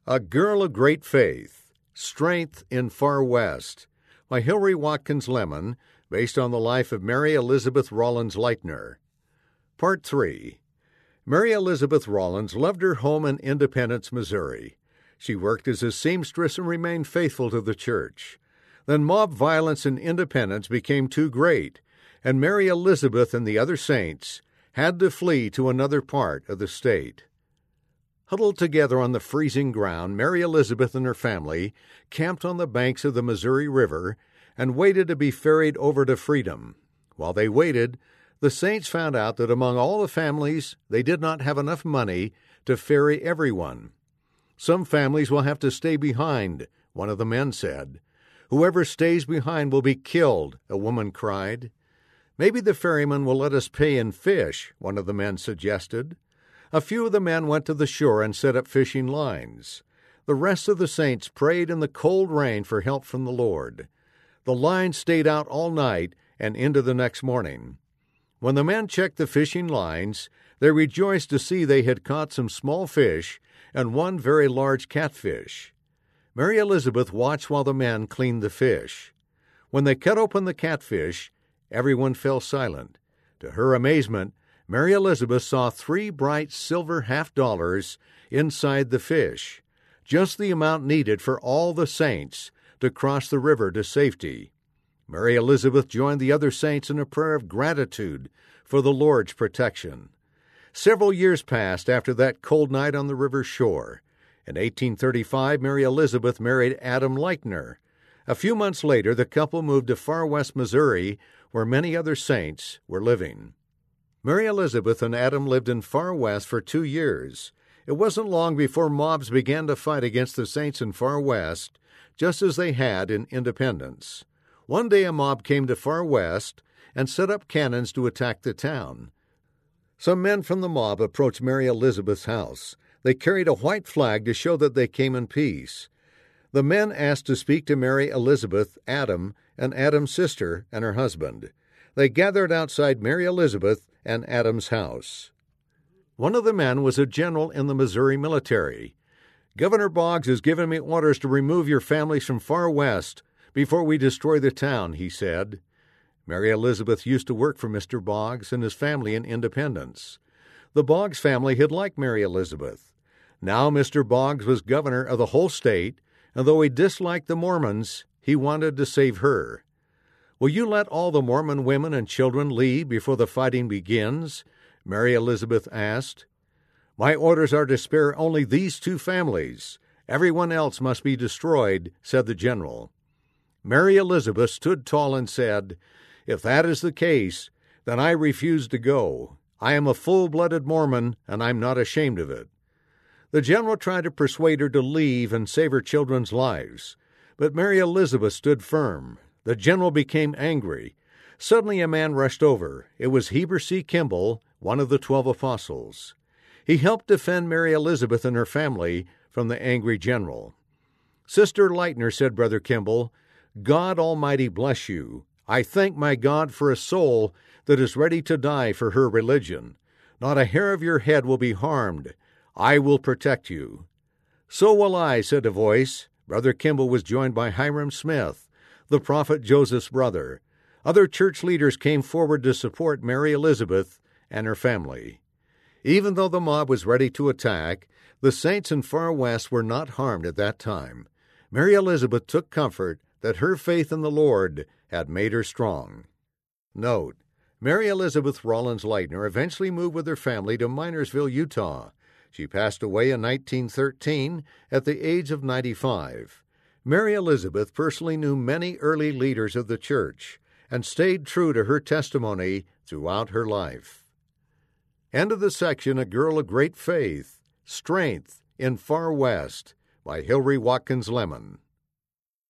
A Girl of Great Faith, Strength in Far West, by Hilary Watkins Lemon, based on the life of Mary Elizabeth Rollins Lightner. Part 3. Mary Elizabeth Rollins loved her home in Independence, Missouri. She worked as a seamstress and remained faithful to the church. Then mob violence in Independence became too great, and Mary Elizabeth and the other saints had to flee to another part of the state. Huddled together on the freezing ground, Mary Elizabeth and her family camped on the banks of the Missouri River and waited to be ferried over to freedom. While they waited, the saints found out that among all the families, they did not have enough money to ferry everyone. "Some families will have to stay behind," one of the men said. "Whoever stays behind will be killed," a woman cried. "Maybe the ferryman will let us pay in fish," one of the men suggested. A few of the men went to the shore and set up fishing lines. The rest of the saints prayed in the cold rain for help from the Lord. The lines stayed out all night and into the next morning. When the men checked the fishing lines, they rejoiced to see they had caught some small fish and one very large catfish. Mary Elizabeth watched while the men cleaned the fish. When they cut open the catfish, everyone fell silent. To her amazement, Mary Elizabeth saw 3 bright silver $half inside the fish, just the amount needed for all the saints to cross the river to safety. Mary Elizabeth joined the other saints in a prayer of gratitude for the Lord's protection. Several years passed after that cold night on the river shore. In 1835, Mary Elizabeth married Adam Lightner. A few months later, the couple moved to Far West, Missouri, where many other saints were living. Mary Elizabeth and Adam lived in Far West for 2 years. It wasn't long before mobs began to fight against the saints in Far West, just as they had in Independence. One day a mob came to Far West and set up cannons to attack the town. Some men from the mob approached Mary Elizabeth's house. They carried a white flag to show that they came in peace. The men asked to speak to Mary Elizabeth, Adam, and Adam's sister and her husband. They gathered outside Mary Elizabeth and Adam's house. One of the men was a general in the Missouri military. "Governor Boggs has given me orders to remove your families from Far West before we destroy the town," he said. Mary Elizabeth used to work for Mr. Boggs and his family in Independence. The Boggs family had liked Mary Elizabeth. Now Mr. Boggs was governor of the whole state, and though he disliked the Mormons, he wanted to save her. "Will you let all the Mormon women and children leave before the fighting begins?" Mary Elizabeth asked. "My orders are to spare only these 2 families. Everyone else must be destroyed," said the general. Mary Elizabeth stood tall and said, "If that is the case, then I refuse to go. I am a full-blooded Mormon, and I'm not ashamed of it." The general tried to persuade her to leave and save her children's lives, but Mary Elizabeth stood firm. The general became angry. Suddenly a man rushed over. It was Heber C. Kimball, one of the 12 apostles. He helped defend Mary Elizabeth and her family from the angry general. "Sister Lightner," said Brother Kimball, "God Almighty bless you. I thank my God for a soul that is ready to die for her religion. Not a hair of your head will be harmed. I will protect you." "So will I," said a voice. Brother Kimball was joined by Hiram Smith, the prophet Joseph's brother. Other church leaders came forward to support Mary Elizabeth and her family. Even though the mob was ready to attack, the saints in Far West were not harmed at that time. Mary Elizabeth took comfort that her faith in the Lord had made her strong. Note: Mary Elizabeth Rollins Lightner eventually moved with her family to Minersville, Utah. She passed away in 1913 at the age of 95. Mary Elizabeth personally knew many early leaders of the church and stayed true to her testimony throughout her life. End of the section, A Girl of Great Faith, Strength in Far West, by Hilary Watkins Lemon.